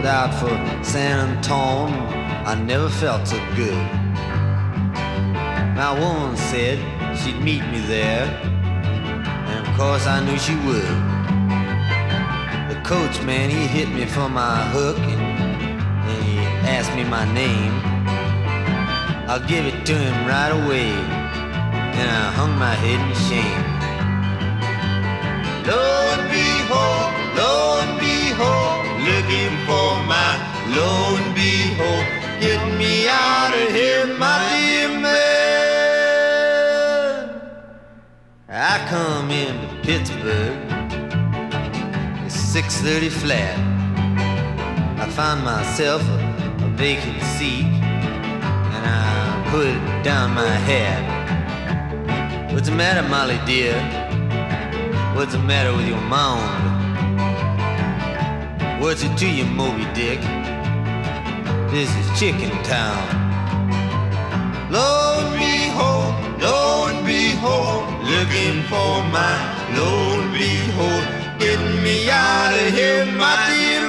pulled out for San Antone. I never felt so good. My woman said she'd meet me there, and of course I knew she would. The coachman, he hit me for my hook, and he asked me my name. I'll give it to him right away, and I hung my head in shame. Lo and behold, looking for my lo and behold, get me out of here, my dear man. I come into Pittsburgh, it's 6:30 flat. I found myself a vacant seat, and I put down my hat. What's the matter, Molly dear? What's the matter with your mound? What's it to you, Moby Dick? This is Chicken Town. Lo and behold, looking for my lo and behold, getting me out of here, my dear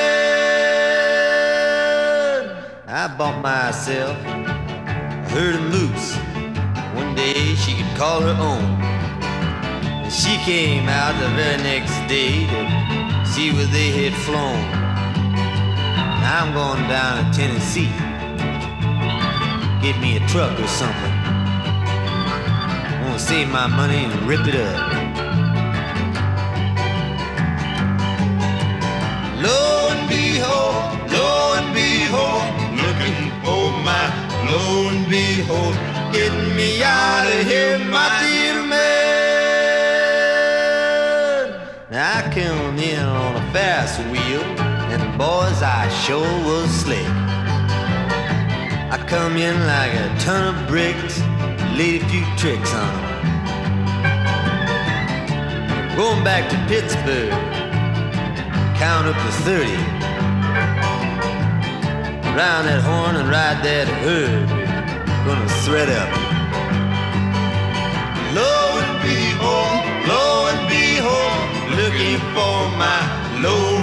man. I bought myself a herd of moose. One day she could call her own. And she came out the very next day to see where they had flown. Now I'm going down to Tennessee. Get me a truck or something. I want to save my money and rip it up. Lo and behold, looking for my lo and behold, getting me out of here, my dear man. Now I came in on a fast wheel, and boys, I sure was slick. I come in like a ton of bricks, laid a few tricks on them. Going back to Pittsburgh, count up to 30. Round that horn and ride that herd, gonna thread up. Lo and behold, looking for my lo